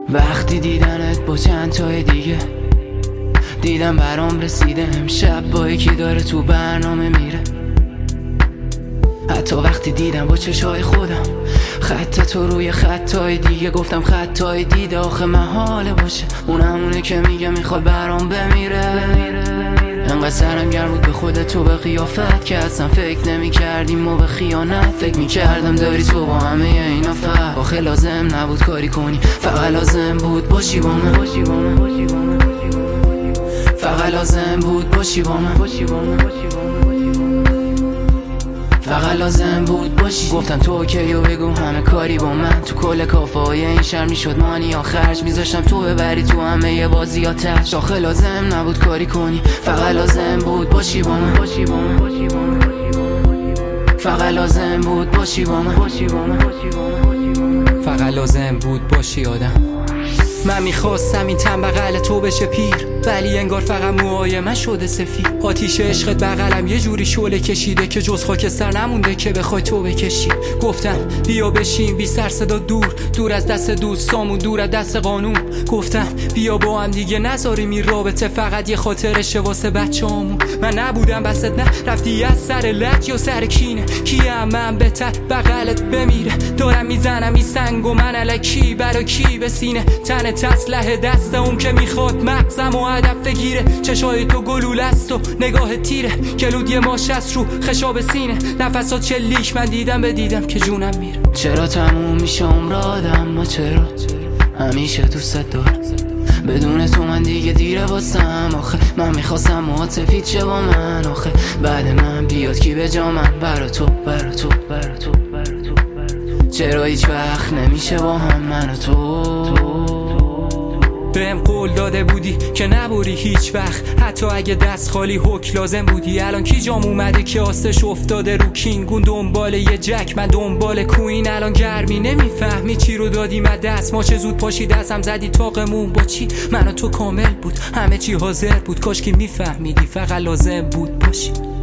وقتی دیدنت با چند تای دیگه دیدم برام رسیده امشب با یکی داره تو برنامه میره. حتی وقتی دیدم با چشای خودم خط تو روی خطای دیگه گفتم خطای دیده آخه محاله باشه اون همونه که میگه میخواد برام بمیره. انقدر سرم گرم بود به خودت تو به قیافت که اصلا فکر نمی کردیم و به خیانت فکر می کردم داری تو با همه اینا فرق. آخه لازم نبود کاری کنی فقط لازم بود باشی با من. فقط لازم بود باشی با من. فقط لازم بود باشی. گفتم تو اوکی و بگو همه کاری با من. تو کل کافه های این شهر میشد مانی یا خرج میذاشتم تو ببری تو همه بازی ها تش. آخه لازم نبود کاری کنی فقط لازم بود باشی با من. فقط لازم بود باشی با من. فقط لازم بود باشی آدم. من میخواستم این تن بغل تو بشه پیر ولی انگار فقط موهای من شده سفید. آتیش عشقت بغلم یه جوری شعله کشیده که جز خاکستر نمونده که بخوای تو بکشی. گفتم بیا بشین بی سر صدا دور از دست دوستامون دور از دست قانون. گفتم بیا با هم دیگه نذاریم این رابطه فقط یه خاطرشه واسه بچه‌هامون. من نبودم بست نه رفتی از سر لک یا سر کینه کیم من بهتر بغلت بمیره. دارم میزنم این سنگ و من الکی برا کی به سینه تن تسلح دست اون که میخواد مغزم و هدف بگیره. چشای تو گلوله است و نگاه تیره کلود یه ماش است رو خشاب سینه. نفسات چلیک من دیدم به دیدم که جونم میره. چرا تموم میشه عمر آدم ما چرا همیشه دوست دارم بدون تو من دیگه دیره واسم. آخه من میخواستم موهات سفید شه با من. آخه بعد من بیاد کی به جا من برا تو چرا هیچ وقت نمیشه با هم من و تو. بهم قول داده بودی که نبری هیچ وقت حتی اگه دست خالی حک لازم بودی. الان کی جام اومده که آستش افتاده رو کینگون دنبال یه جک من دنبال کوین. الان گرمی نمیفهمی چی رو دادی من دست ما چه زود پاشی دستم زدی طاقمون با چی. من و تو کامل بود همه چی حاضر بود کاش که میفهمیدی فقط لازم بود باشی.